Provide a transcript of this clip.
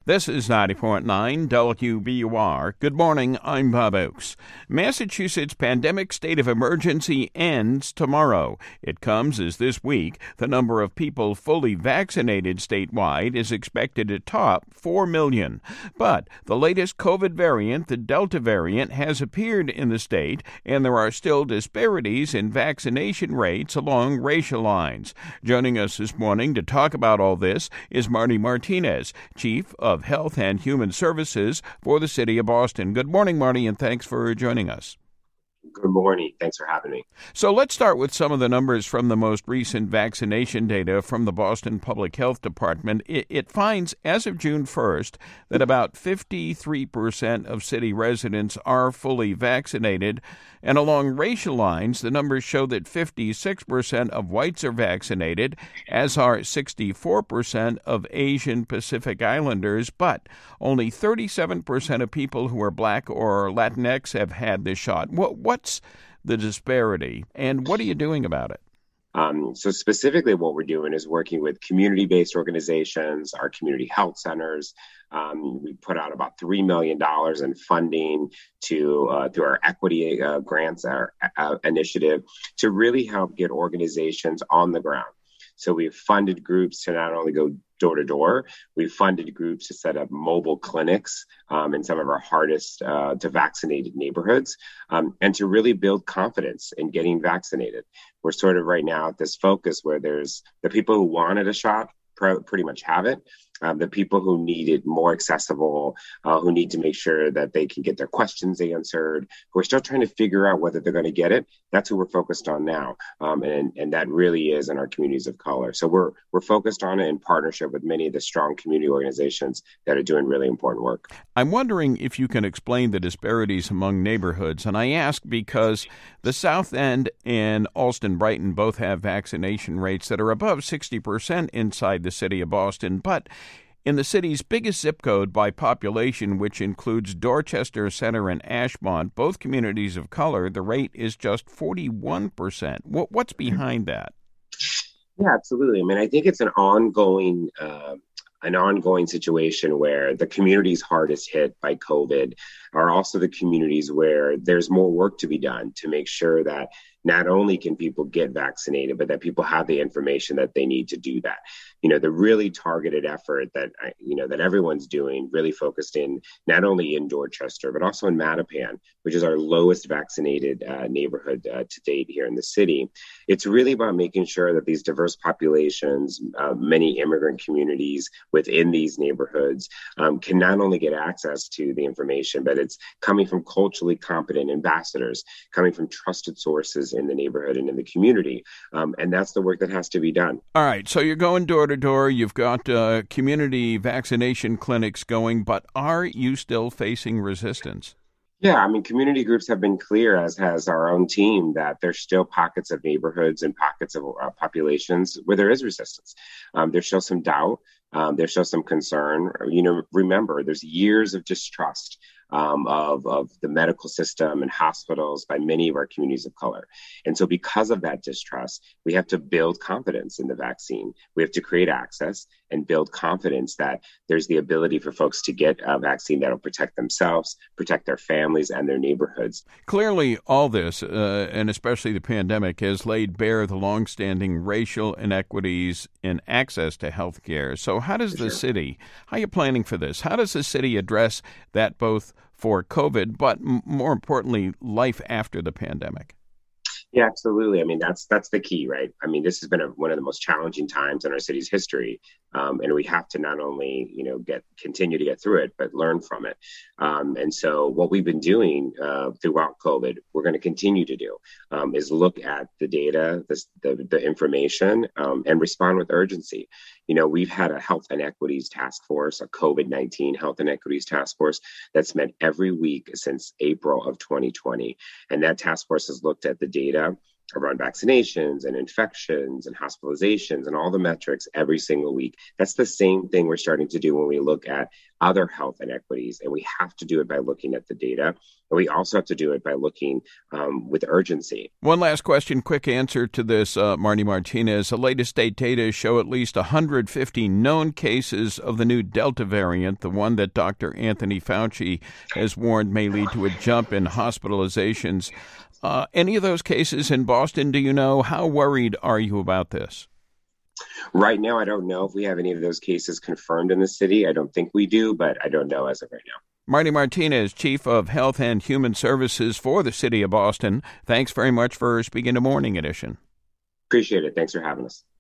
This is 90.9 WBUR. Good morning, I'm Bob Oakes. Massachusetts' pandemic state of emergency ends tomorrow. It comes as this week the number of people fully vaccinated statewide is expected to top 4 million. But the latest COVID variant, the Delta variant, has appeared in the state, and there are still disparities in vaccination rates along racial lines. Joining us this morning to talk about all this is Marty Martinez, Chief of Health and Human Services for the City of Boston. Good morning, Marty, and thanks for joining us. Good morning. Thanks for having me. So let's start with some of the numbers from the most recent vaccination data from the Boston Public Health Department. It finds, as of June 1st, that about 53% of city residents are fully vaccinated. And along racial lines, the numbers show that 56% of whites are vaccinated, as are 64% of Asian Pacific Islanders, but only 37% of people who are Black or Latinx have had this shot. What's the disparity, and what are you doing about it? So specifically what we're doing is working with community-based organizations, our community health centers. We put out about $3 million in funding through our equity grants, our initiative, to really help get organizations on the ground. So we've funded groups to not only go door to door, we've funded groups to set up mobile clinics in some of our hardest to vaccinated neighborhoods, and to really build confidence in getting vaccinated. We're sort of right now at this focus where there's the people who wanted a shot pretty much have it. The people who need it more accessible, who need to make sure that they can get their questions answered, who are still trying to figure out whether they're going to get it. That's who we're focused on now. And that really is in our communities of color. So we're focused on it in partnership with many of the strong community organizations that are doing really important work. I'm wondering if you can explain the disparities among neighborhoods. And I ask because the South End and Allston-Brighton both have vaccination rates that are above 60% inside the city of Boston, but in the city's biggest zip code by population, which includes Dorchester Center and Ashmont, both communities of color, the rate is just 41%. What's behind that? Yeah, absolutely. I mean, I think it's an ongoing situation where the communities hardest hit by COVID are also the communities where there's more work to be done to make sure that not only can people get vaccinated, but that people have the information that they need to do that. The really targeted effort that everyone's doing, really focused in not only in Dorchester, but also in Mattapan, which is our lowest vaccinated neighborhood to date here in the city. It's really about making sure that these diverse populations, many immigrant communities within these neighborhoods can not only get access to the information, but it's coming from culturally competent ambassadors, coming from trusted sources in the neighborhood and in the community. And that's the work that has to be done. All right. So you're going door to door. You've got community vaccination clinics going, but are you still facing resistance? Yeah, I mean, community groups have been clear, as has our own team, that there's still pockets of neighborhoods and pockets of populations where there is resistance. There's still some doubt. There's still some concern. Remember, there's years of distrust of the medical system and hospitals by many of our communities of color. And so because of that distrust, we have to build confidence in the vaccine. We have to create access and build confidence that there's the ability for folks to get a vaccine that will protect themselves, protect their families and their neighborhoods. Clearly, all this, and especially the pandemic, has laid bare the longstanding racial inequities in access to health care. So how does the city, how are you planning for this? How does the city address that both for COVID, but more importantly, life after the pandemic? Yeah, absolutely. I mean, that's the key, right? I mean, this has been one of the most challenging times in our city's history, and we have to not only continue to get through it, but learn from it. And so, what we've been doing throughout COVID, we're going to continue to do, is look at the data, the information, and respond with urgency. We've had a health inequities task force, a COVID-19 health inequities task force that's met every week since April of 2020, and that task force has looked at the data around vaccinations and infections and hospitalizations and all the metrics every single week. That's the same thing we're starting to do when we look at other health inequities. And we have to do it by looking at the data. And we also have to do it by looking with urgency. One last question, quick answer to this, Marty Martinez. The latest state data show at least 150 known cases of the new Delta variant, the one that Dr. Anthony Fauci has warned may lead to a jump in hospitalizations. Any of those cases in Boston, do you know? How worried are you about this? Right now, I don't know if we have any of those cases confirmed in the city. I don't think we do, but I don't know as of right now. Marty Martinez, Chief of Health and Human Services for the City of Boston. Thanks very much for speaking to Morning Edition. Appreciate it. Thanks for having us.